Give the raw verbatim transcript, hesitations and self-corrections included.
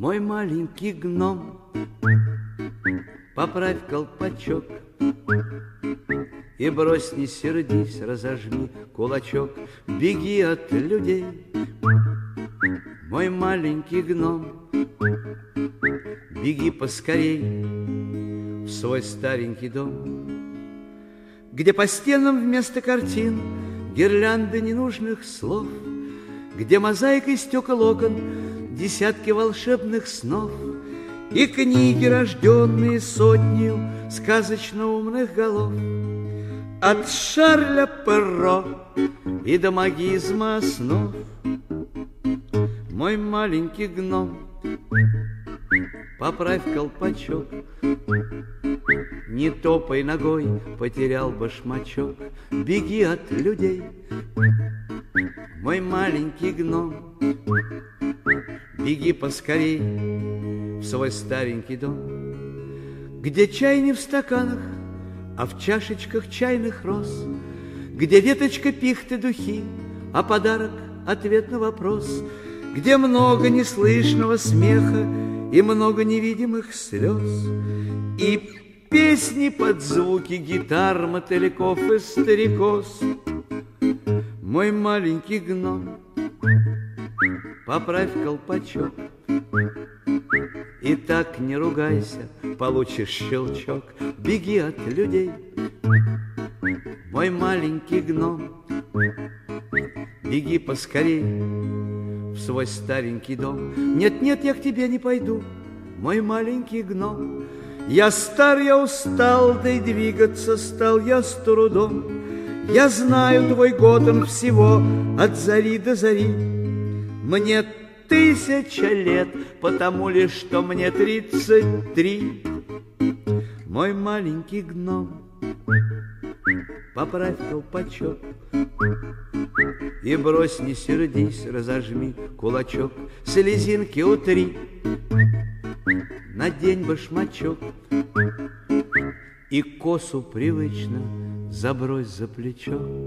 Мой маленький гном, поправь колпачок и брось, не сердись, разожми кулачок. Беги от людей, мой маленький гном, беги поскорей в свой старенький дом, где по стенам вместо картин гирлянды ненужных слов, где мозаикой стекол окон десятки волшебных снов и книги, рожденные сотнею сказочно умных голов. От Шарля Перро и до магизма основ. Мой маленький гном, поправь колпачок, не топай ногой, потерял башмачок. Беги от людей, мой маленький гном, беги поскорей в свой старенький дом, где чай не в стаканах, а в чашечках чайных роз, где веточка пихты духи, а подарок ответ на вопрос, где много неслышного смеха и много невидимых слез, и песни под звуки гитар, мотыльков и старикоз. Мой маленький гном, поправь колпачок, и так не ругайся, получишь щелчок. Беги от людей, мой маленький гном, беги поскорей в свой старенький дом. Нет-нет, я к тебе не пойду, мой маленький гном. Я стар, я устал, да и двигаться стал я с трудом. Я знаю твой год, он всего от зари до зари. Мне тысяча лет, потому лишь, что мне тридцать три. Мой маленький гном, поправь колпачок и брось, не сердись, разожми кулачок. Слезинки утри, надень башмачок и косу привычно забрось за плечо.